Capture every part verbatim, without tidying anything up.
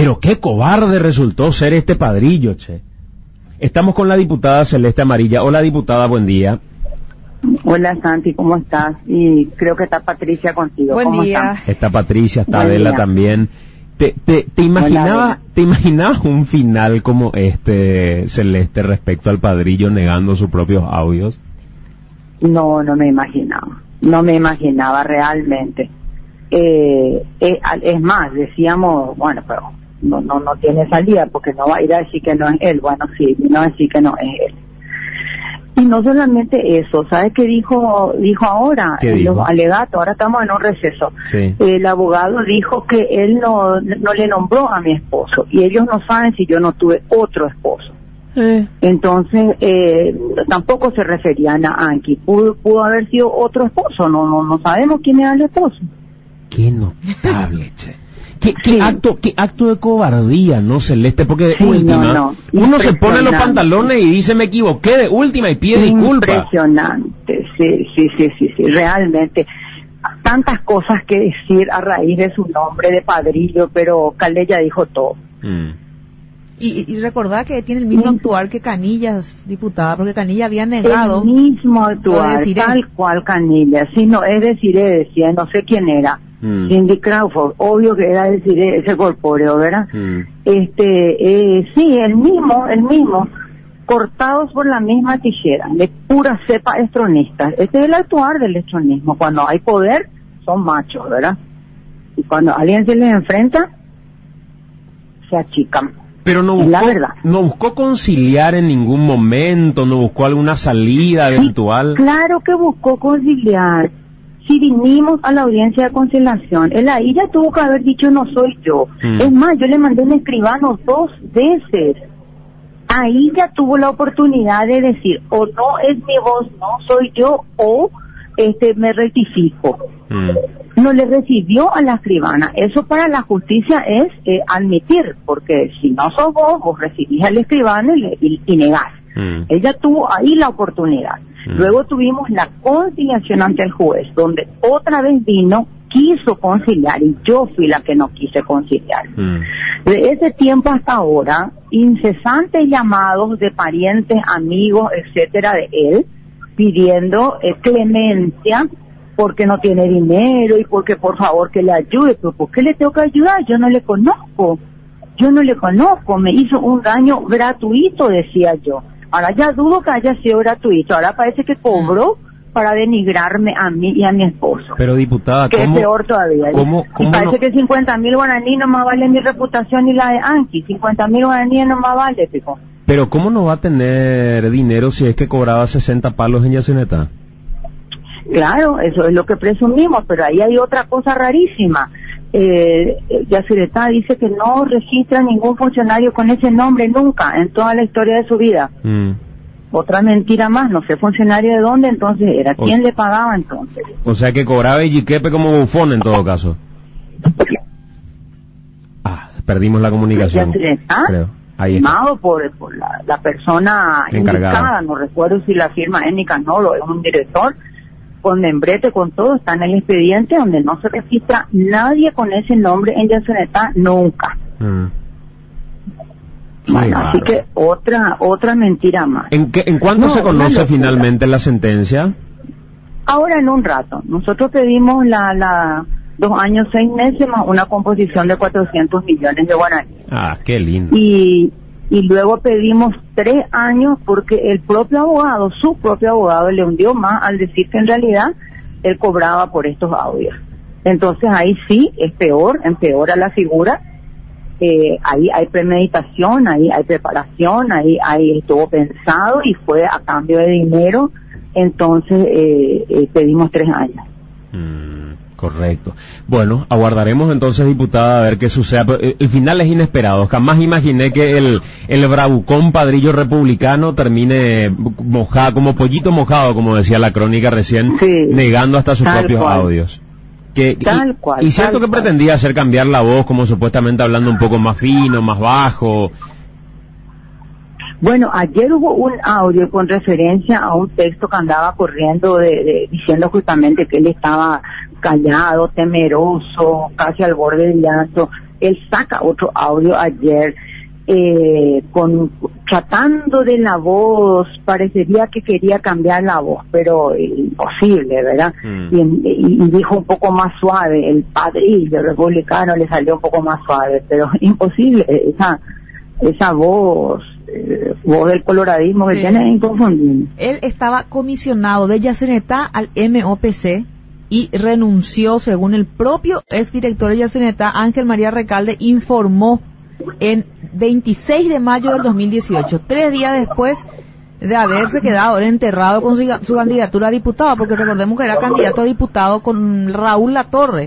Pero qué cobarde resultó ser este Padrillo, che. Estamos con la diputada Celeste Amarilla. Hola, diputada, buen día. Hola, Santi, ¿cómo estás? Y creo que está Patricia contigo. Buen ¿Cómo día. estás? Está Patricia, está Buen Adela día. también. ¿Te, te, te imaginaba, te imaginabas un final como este, Celeste, respecto al Padrillo negando sus propios audios? No, no me imaginaba. No me imaginaba realmente. Eh, eh, es más, decíamos, bueno, pero no, no, no tiene salida porque no va a ir a decir que no es él. Bueno, sí, no va a decir que no es él. Y no solamente eso, ¿sabes qué dijo dijo ahora? ¿Qué En dijo? los alegatos, ahora estamos en un receso. Sí. El abogado dijo que él no, no le nombró a mi esposo y ellos no saben si yo no tuve otro esposo. Eh. Entonces, eh, tampoco se referían a Anki. Pudo, pudo haber sido otro esposo, no, no, no sabemos quién era el esposo. Qué notable, che. ¿Qué, qué Sí. acto, qué acto de cobardía, ¿no, Celeste? Porque de Sí, última, no, no. uno se pone los Impresionante. pantalones y dice me equivoqué de última y pide disculpas. Impresionante, sí, sí, sí, sí, sí, realmente. Tantas cosas que decir a raíz de su nombre de Padrillo, pero Calde ya dijo todo. Mm. Y, y recordá que tiene el mismo Sí. actuar que Canillas, diputada, porque Canilla había negado. El mismo Lo de actual, Desiree. tal cual Canilla. Sí, no, es decir, decía, no sé quién era. Mm. Cindy Crawford, obvio que era decir ese corpóreo, ¿verdad? Mm. Este, eh, sí, el mismo, el mismo, cortados por la misma tijera, de pura cepa estronista. Este es el actuar del estronismo. Cuando hay poder, son machos, ¿verdad? Y cuando alguien se les enfrenta, se achican. Pero no Es la buscó, verdad. no buscó conciliar en ningún momento, no buscó alguna salida Sí, eventual. claro que buscó conciliar. Si vinimos a la audiencia de conciliación, él ahí ya tuvo que haber dicho no soy yo. Mm. Es más, yo le mandé un escribano dos veces. Ahí ya tuvo la oportunidad de decir, o no es mi voz, no soy yo, o este me rectifico. Mm. No le recibió a la escribana. Eso para la justicia es eh, admitir, porque si no sos vos, vos recibís al escribano y, le- y, y negás. Mm. Ella tuvo ahí la oportunidad. Mm. Luego tuvimos la conciliación ante el juez, donde otra vez vino, quiso conciliar, y yo fui la que no quise conciliar. Mm. De ese tiempo hasta ahora, incesantes llamados de parientes, amigos, etcétera, de él, pidiendo eh, clemencia, porque no tiene dinero y porque por favor que le ayude. Pero ¿por qué le tengo que ayudar? Yo no le conozco. Yo no le conozco. Me hizo un daño gratuito, decía yo. Ahora ya dudo que haya sido gratuito. Ahora parece que cobró para denigrarme a mí y a mi esposo. Pero diputada, Que es ¿cómo, peor todavía. cómo, Y cómo parece no- que cincuenta mil guaraní no más vale mi reputación y la de Anki. cincuenta mil guaraní no más vale, pico. pero cómo no va a tener dinero si es que cobraba sesenta palos en Yaceneta? Claro, eso es lo que presumimos, pero ahí hay otra cosa rarísima. Eh, Yacyretá dice que no registra ningún funcionario con ese nombre nunca en toda la historia de su vida. Mm. Otra mentira más, no sé funcionario de dónde entonces era, quién le pagaba entonces. O sea que cobraba el jiquepe como bufón en todo caso. Ah, perdimos la comunicación. Yacyretá, Creo. Ahí está. firmado por, por la, la persona Encargada. indicada, no recuerdo si la firma es Nicanor, es un director, con membrete, con todo, está en el expediente donde no se registra nadie con ese nombre en Yacyretá nunca. Mm. Qué Bueno, así bárbaro. que otra otra mentira más. ¿En, qué, ¿En cuánto No, se una conoce locura. finalmente la sentencia? Ahora en un rato, nosotros pedimos la, la dos años, seis meses más una composición de cuatrocientos millones de guaraníes. Ah, qué lindo. Y, y luego pedimos tres años porque el propio abogado, su propio abogado, le hundió más al decir que en realidad él cobraba por estos audios. Entonces ahí sí es peor, empeora la figura. Eh, ahí hay premeditación, ahí hay preparación, ahí, ahí estuvo pensado y fue a cambio de dinero. Entonces eh, eh, pedimos tres años. Mm, correcto. Bueno, aguardaremos entonces, diputada, a ver qué sucede. Pero el, el final es inesperado. Jamás imaginé que el, el bravucón Padrillo republicano termine mojado, como pollito mojado, como decía la crónica recién, Sí, negando hasta sus tal propios cual. audios. Que, Tal y, cual, y cierto tal que cual. pretendía hacer cambiar la voz, como supuestamente hablando un poco más fino, más bajo. Bueno, ayer hubo un audio con referencia a un texto que andaba corriendo de, de- diciendo justamente que él estaba callado, temeroso, casi al borde del llanto. Él saca otro audio ayer eh, con tratando de la voz, parecería que quería cambiar la voz, pero imposible, ¿verdad? Mm. Y, y, y dijo un poco más suave, el padrillo republicano le salió un poco más suave, pero imposible, esa esa voz, eh, voz del coloradismo que sí. tiene es inconfundible. Él estaba comisionado de Yacenetá al M O P C y renunció, según el propio exdirector de Yacenetá, Ángel María Recalde, informó en veintiséis de mayo del dos mil dieciocho, tres días después de haberse quedado enterrado con su, su candidatura a diputado, porque recordemos que era candidato a diputado con Raúl Latorre.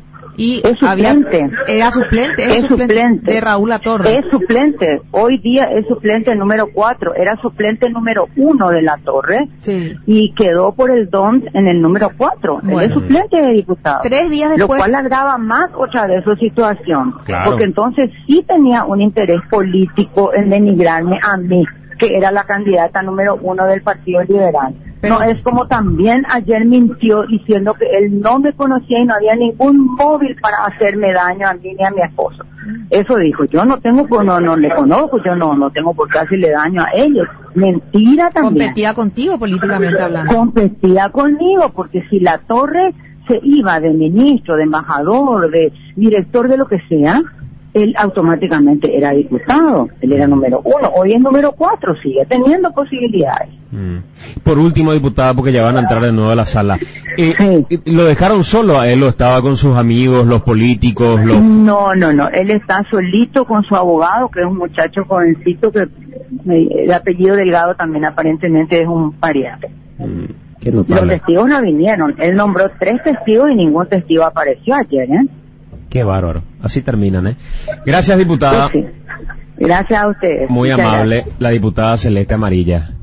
Y es suplente. Había, era suplente, es suplente, suplente de Raúl Latorre. Es suplente, hoy día es suplente número cuatro, era suplente número uno de Latorre, sí. y quedó por el D O N S en el número cuatro, bueno. Él es suplente de diputado. Tres días después. Lo cual agrava más otra vez su situación, claro. porque entonces sí tenía un interés político en denigrarme a mí, que era la candidata número uno del Partido Liberal. Pero no es como también ayer mintió diciendo que él no me conocía y no había ningún móvil para hacerme daño a mí ni a mi esposo. Eso dijo, yo no tengo, no, no le conozco, yo no, no tengo por qué hacerle daño a ellos. Mentira también. Competía contigo políticamente hablando. Competía conmigo, porque si Latorre se iba de ministro, de embajador, de director de lo que sea, él automáticamente era diputado, él era número uno, hoy es número cuatro, sigue teniendo posibilidades. Mm. Por último, diputada, porque ya van a entrar de nuevo a la sala, eh, sí. ¿lo dejaron solo a él o estaba con sus amigos, los políticos? Los... No, no, no, él está solito con su abogado, que es un muchacho jovencito que el apellido Delgado también aparentemente es un pariente. Mm. Qué Los testigos no vinieron, él nombró tres testigos y ningún testigo apareció ayer, ¿eh? Qué bárbaro. Así terminan, ¿eh? Gracias, diputada. Sí, sí. Gracias a ustedes. Muy Muchas amable, gracias. La diputada Celeste Amarilla.